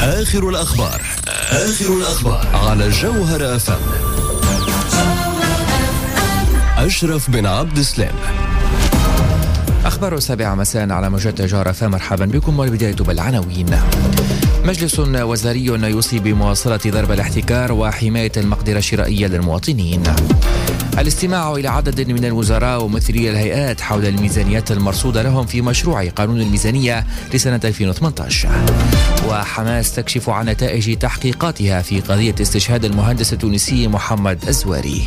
آخر الأخبار على الجوهرة FM. أشرف بن عبد السلام. أخبار 7 مساء على موجات جوهرة FM. مرحبا بكم، والبداية بالعناوين. مجلس وزاري يوصي بمواصلة ضرب الاحتكار وحماية المقدرة الشرائية للمواطنين. الاستماع إلى عدد من الوزراء وممثلي الهيئات حول الميزانيات المرصودة لهم في مشروع قانون الميزانية لسنة 2018. وحماس تكشف عن نتائج تحقيقاتها في قضية استشهاد المهندس التونسي محمد الزواري.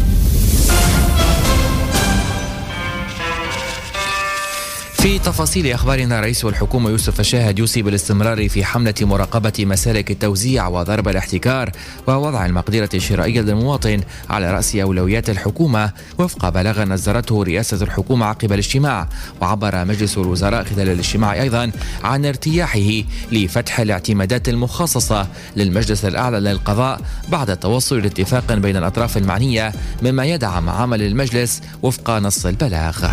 في تفاصيل أخبارنا، رئيس الحكومة يوسف الشاهد يوصي بالاستمرار في حملة مراقبة مسالك التوزيع وضرب الاحتكار ووضع المقدرة الشرائية للمواطن على رأس أولويات الحكومة وفق بلاغ نزلته رئاسة الحكومة عقب الاجتماع. وعبر مجلس الوزراء خلال الاجتماع أيضا عن ارتياحه لفتح الاعتمادات المخصصة للمجلس الأعلى للقضاء بعد التوصل لاتفاق بين الأطراف المعنية، مما يدعم عمل المجلس وفق نص البلاغ.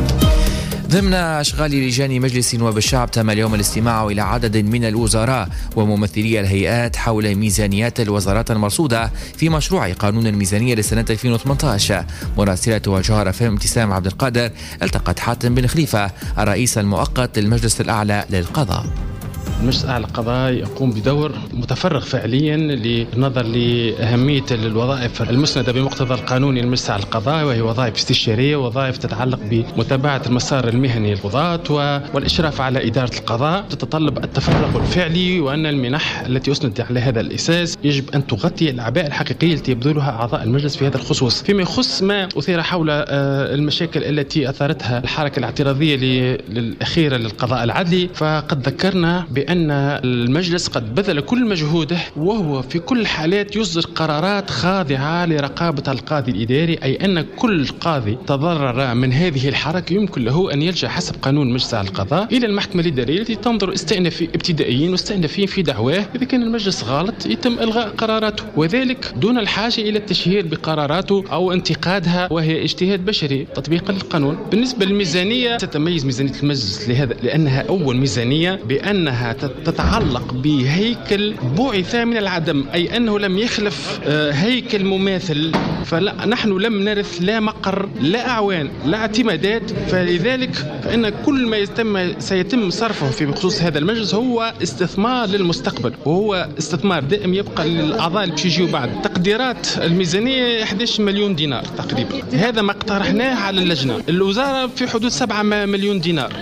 ضمن أشغال لجان مجلس نواب الشعب، تم اليوم الاستماع إلى عدد من الوزراء وممثلي الهيئات حول ميزانيات الوزارات المرصودة في مشروع قانون الميزانية لسنة 2018. مراسلة جوهرة FM ابتسام عبد القادر التقت حاتم بن خليفة الرئيس المؤقت للمجلس الأعلى للقضاء. المجلس الأعلى للقضاء يقوم بدور متفرغ فعليا للنظر لأهمية الوظائف المسندة بمقتضى القانون للمجلس الأعلى للقضاء، وهي وظائف استشارية، وظائف تتعلق بمتابعة المسار المهني للقضاة والإشراف على إدارة القضاء، تتطلب التفرغ الفعلي، وأن المنح التي أسند على هذا الأساس يجب أن تغطي الأعباء الحقيقية التي يبذلها أعضاء المجلس في هذا الخصوص. فيما يخص ما أثير حول المشاكل التي أثارتها الحركة الاعتراضية الأخيرة للقضاء العدلي، فقد ذكرنا بأن المجلس قد بذل كل مجهوده وهو في كل الحالات يصدر قرارات خاضعة لرقابة القاضي الإداري، أي أن كل قاضي تضرر من هذه الحركة يمكن له أن يلجأ حسب قانون المجلس على القضاء إلى المحكمة الإدارية التي تنظر استئنافي ابتدائيين واستئنافيين في دعواه. إذا كان المجلس غلط يتم إلغاء قراراته، وذلك دون الحاجة إلى التشهير بقراراته أو انتقادها، وهي اجتهاد بشري تطبيقا للقانون. بالنسبة للميزانية، تتميز ميزانية المجلس لأنها أول ميزانية بأنها تتعلق بهيكل بعث من العدم، أي أنه لم يخلف هيكل مماثل، فنحن لم نرث لا مقر لا أعوان لا اعتمادات، فلذلك فإن كل ما سيتم صرفه في بخصوص هذا المجلس هو استثمار للمستقبل، وهو استثمار دائم يبقى للأعضاء اللي بيجيوا بعد. تقديرات الميزانية 11 مليون دينار تقريبا، هذا ما اقترحناه على اللجنة. الوزارة في حدود 7 مليون دينار.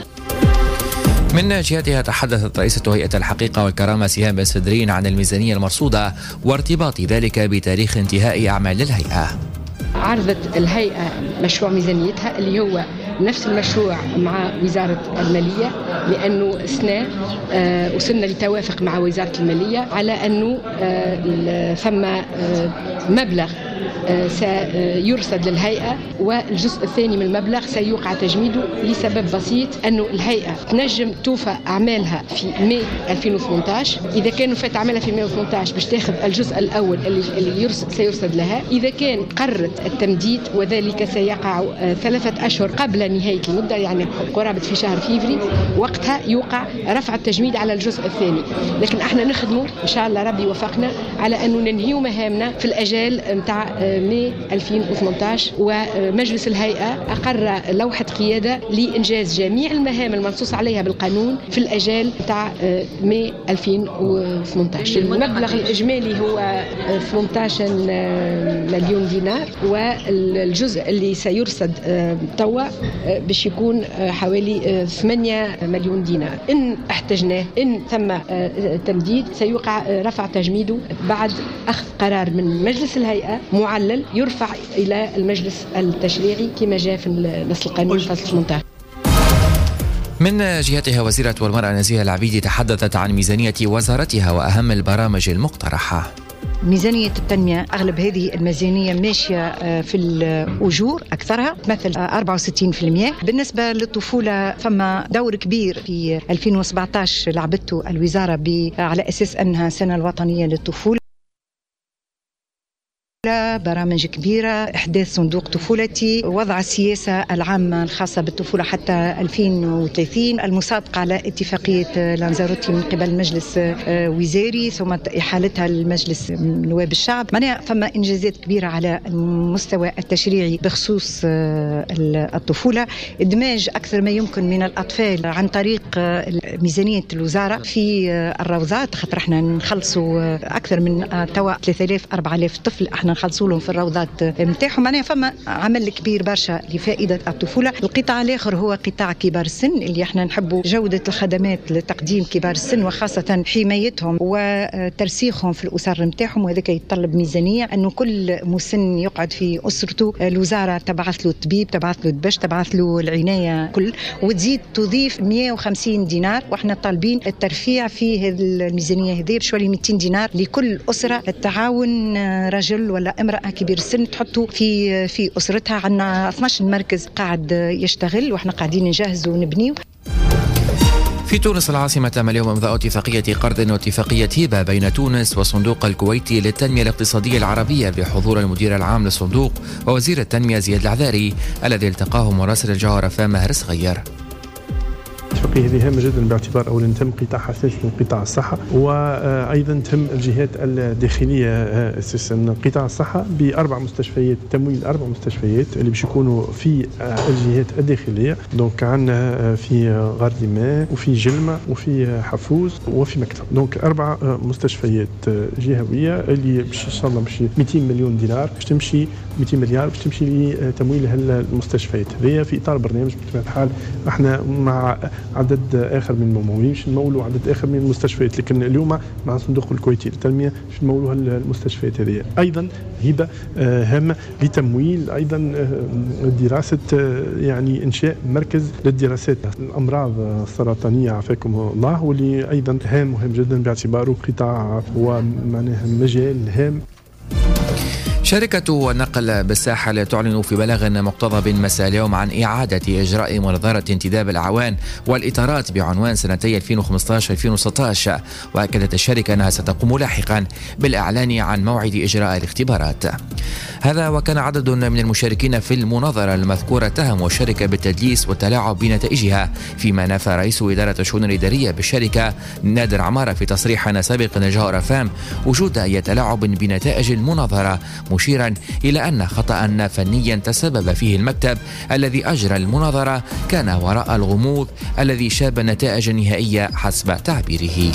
من جهتها تحدثت رئيسة هيئة الحقيقة والكرامة سهام بن سدرين عن الميزانية المرصودة وارتباط ذلك بتاريخ انتهاء أعمال الهيئة. عرضت الهيئة مشروع ميزانيتها اللي هو نفس المشروع مع وزارة المالية، لأنه وصلنا لتوافق مع وزارة المالية على أنه ثم مبلغ سيرصد للهيئة، والجزء الثاني من المبلغ سيوقع تجميده لسبب بسيط، أنه الهيئة تنجم توفى أعمالها في ماي 2018. إذا كانوا فات أعمالها في ماي 2018 باش تاخذ الجزء الأول اللي سيرصد لها. إذا كان قررت التمديد، وذلك سيقع 3 أشهر قبل نهاية المدة، يعني قرابة في شهر فيفري، وقتها يوقع رفع التجميد على الجزء الثاني. لكن احنا نخدموا إن شاء الله ربي وفقنا على أنه ننهيو مهامنا في الأجال متاع ماي 2018، ومجلس الهيئة أقر لوحة قيادة لإنجاز جميع المهام المنصوص عليها بالقانون في الأجال متاع ماي 2018. المبلغ الإجمالي هو 18 مليون دينار، والجزء اللي سيرصد توا باش يكون حوالي 8 مليون دينار. إن احتجناه، إن ثم تمديد، سيوقع رفع تجميده بعد أخذ قرار من مجلس الهيئة معلل يرفع إلى المجلس التشريعي كما جاء في نص القانون فصل 18. من جهتها وزيرة المرأة نزيهة العبيدي تحدثت عن ميزانية وزارتها وأهم البرامج المقترحة. ميزانية التنمية أغلب هذه الميزانية ماشية في الأجور أكثرها، تمثل 64%. بالنسبة للطفولة فما دور كبير في 2017 لعبته الوزارة على أساس أنها سنة الوطنية للطفولة، الطفولة، برامج كبيرة، إحداث صندوق طفولتي، وضع السياسة العامة الخاصة بالطفولة حتى 2030، المصادقة على اتفاقية لانزاروتي من قبل مجلس وزاري ثم إحالتها لمجلس نواب الشعب. معناها فما إنجازات كبيرة على المستوى التشريعي بخصوص الطفولة. إدماج أكثر ما يمكن من الأطفال عن طريق ميزانية الوزارة في الروضات، خاطر احنا نخلصوا أكثر من توا 3000-4000 طفل احنا نخلصوا لهم في الروضات متاعهم. معناها فما عمل كبير برشا لفائدة الطفولة. القطاع الآخر هو قطاع كبار السن اللي احنا نحبوا جودة الخدمات لتقديم كبار السن وخاصة حمايتهم وترسيخهم في الأسر متاعهم، وهذا يتطلب ميزانية أنه كل مسن يقعد في أسرته الوزارة تبعث له الطبيب، تبعث له الدبش، تبعث له العناية كل، وتزيد تضيف 150 دينار، واحنا طالبين الترفيع في الميزانية هذه بشوالي 200 دينار لكل أسرة. التعاون رجل ولا امرأة كبير السن تحطوا في أسرتها. عندنا 12 مركز قاعد يشتغل واحنا قاعدين نجهز ونبنيه. في تونس العاصمة تم اليوم إمضاء اتفاقية قرض واتفاقية هبة بين تونس والصندوق الكويتي للتنمية الاقتصادية العربية بحضور المدير العام للصندوق ووزير التنمية زياد العذاري، الذي التقاه مراسل الجوهرة فام ماهر صغير. الاتفاقية هذه هامة جدا باعتبار أولا تم قطاع حساس من قطاع الصحة، وأيضا تم الجهات الداخلية أساسا قطاع الصحة ب4 مستشفيات، تمويل 4 مستشفيات اللي باش يكونوا في الجهات الداخلية. دونك عندنا في غارديمان وفي جلمة وفي حفوز وفي مكتب، دونك 4 مستشفيات جهوية اللي باش إن شاء الله باش 200 مليون دينار باش تمشي 200 مليار باش تمشي لتمويل المستشفيات هذه في إطار برنامج. بطبيعة الحال احنا مع عدد آخر من الممولين باش نمولوا عدد آخر من المستشفيات، لكن اليوم مع الصندوق الكويتي للتنمية باش نمولوا المستشفيات هذه. أيضا هبة هامة لتمويل أيضا دراسة يعني إنشاء مركز للدراسات الأمراض السرطانية عافاكم الله، واللي أيضا هام وهام جدا باعتباره قطاع ومعناها مجال هام. شركة النقل بالساحل تعلن في بلاغ مقتضب مساء اليوم عن إعادة إجراء منظرة انتداب الأعوان والإطارات بعنوان سنتي 2015-2016، وأكدت الشركة أنها ستقوم لاحقا بالإعلان عن موعد إجراء الاختبارات. هذا وكان عدد من المشاركين في المناظرة المذكورة اتهموا الشركة بالتدليس والتلاعب بنتائجها، فيما نفى رئيس إدارة الشؤون الإدارية بالشركة نادر عمارة في تصريح سابق لجوهرة فام وجود أي تلاعب بنتائج المناظرة، مشيرا إلى أن خطأ فنيا تسبب فيه المكتب الذي أجرى المناظرة كان وراء الغموض الذي شاب النتائج النهائية حسب تعبيره.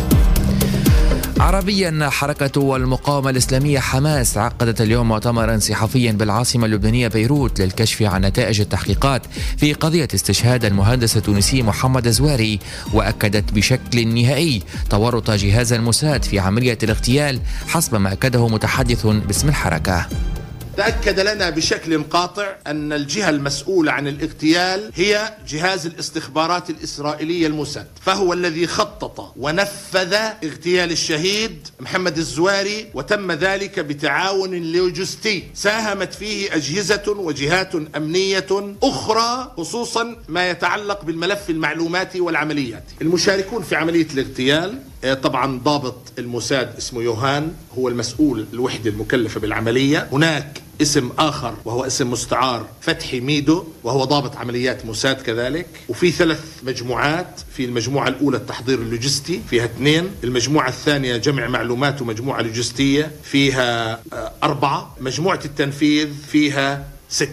عربيا، حركة المقاومة الإسلامية حماس عقدت اليوم مؤتمرا صحفيا بالعاصمة اللبنانية بيروت للكشف عن نتائج التحقيقات في قضية استشهاد المهندس التونسي محمد الزواري، وأكدت بشكل نهائي تورط جهاز الموساد في عملية الاغتيال حسب ما أكده متحدث باسم الحركة. تأكد لنا بشكل قاطع أن الجهة المسؤولة عن الاغتيال هي جهاز الاستخبارات الإسرائيلية الموساد، فهو الذي خطط ونفذ اغتيال الشهيد محمد الزواري، وتم ذلك بتعاون لوجستي ساهمت فيه أجهزة وجهات أمنية أخرى، خصوصا ما يتعلق بالملف المعلوماتي والعمليات. المشاركون في عملية الاغتيال طبعا ضابط الموساد اسمه يوهان، هو المسؤول الوحدة المكلفة بالعملية. هناك اسم آخر وهو اسم مستعار فتحي ميدو، وهو ضابط عمليات موساد كذلك. وفي 3 مجموعات، في المجموعة الأولى التحضير اللوجستي فيها 2، المجموعة الثانية جمع معلومات ومجموعة لوجستية فيها 4، مجموعة التنفيذ فيها 6.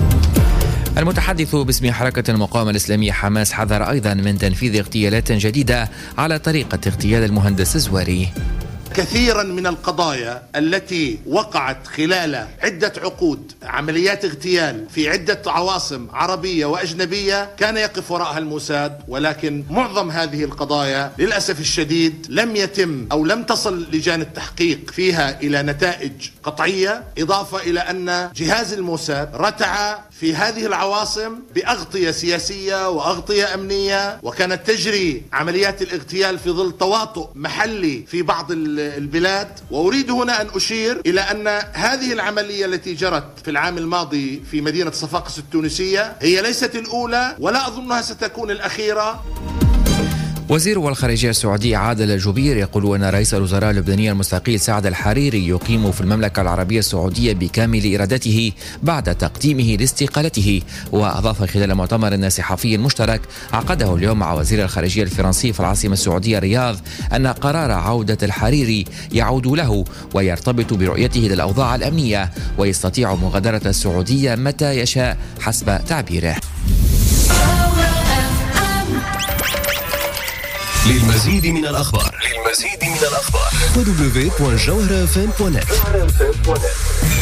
المتحدث باسم حركة المقاومة الإسلامية حماس حذر أيضا من تنفيذ اغتيالات جديدة على طريقة اغتيال المهندس الزواري. كثيرا من القضايا التي وقعت خلال عدة عقود عمليات اغتيال في عدة عواصم عربية وأجنبية كان يقف وراءها الموساد، ولكن معظم هذه القضايا للأسف الشديد لم يتم أو لم تصل لجان التحقيق فيها إلى نتائج قطعية، إضافة إلى أن جهاز الموساد رتع في هذه العواصم بأغطية سياسية وأغطية أمنية، وكانت تجري عمليات الاغتيال في ظل تواطؤ محلي في بعض البلاد. وأريد هنا أن أشير إلى أن هذه العملية التي جرت في العام الماضي في مدينة صفاقس التونسية هي ليست الأولى ولا أظنها ستكون الأخيرة. وزير الخارجية السعودي عادل الجبير يقول أن رئيس الوزراء اللبناني المستقيل سعد الحريري يقيم في المملكة العربية السعودية بكامل إرادته بعد تقديمه لاستقالته. وأضاف خلال مؤتمر صحفي مشترك عقده اليوم مع وزير الخارجية الفرنسي في العاصمة السعودية الرياض أن قرار عودة الحريري يعود له ويرتبط برؤيته للأوضاع الأمنية ويستطيع مغادرة السعودية متى يشاء حسب تعبيره. للمزيد من الأخبار www.jawharafm.net